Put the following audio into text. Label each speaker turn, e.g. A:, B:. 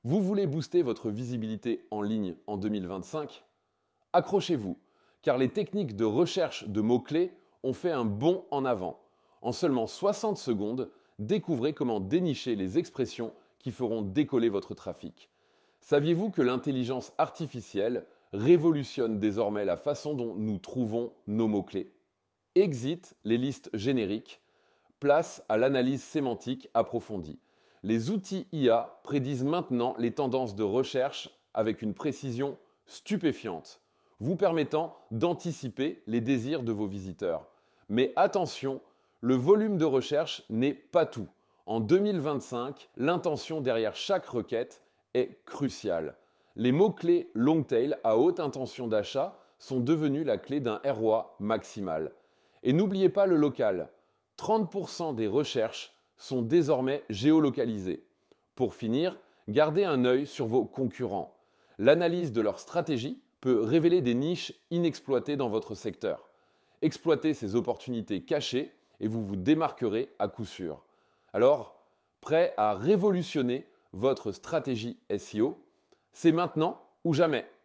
A: Vous voulez booster votre visibilité en ligne en 2025? Accrochez-vous, car les techniques de recherche de mots-clés ont fait un bond en avant. En seulement 60 secondes, découvrez comment dénicher les expressions qui feront décoller votre trafic. Saviez-vous que l'intelligence artificielle révolutionne désormais la façon dont nous trouvons nos mots-clés? Exit les listes génériques, place à l'analyse sémantique approfondie. Les outils IA prédisent maintenant les tendances de recherche avec une précision stupéfiante, vous permettant d'anticiper les désirs de vos visiteurs. Mais attention, le volume de recherche n'est pas tout. En 2025, l'intention derrière chaque requête est cruciale. Les mots-clés long tail à haute intention d'achat sont devenus la clé d'un ROI maximal. Et n'oubliez pas le local. 30% des recherches sont désormais géolocalisées. Pour finir, gardez un œil sur vos concurrents. L'analyse de leur stratégie peut révéler des niches inexploitées dans votre secteur. Exploitez ces opportunités cachées et vous vous démarquerez à coup sûr. Alors, prêt à révolutionner votre stratégie SEO? C'est maintenant ou jamais.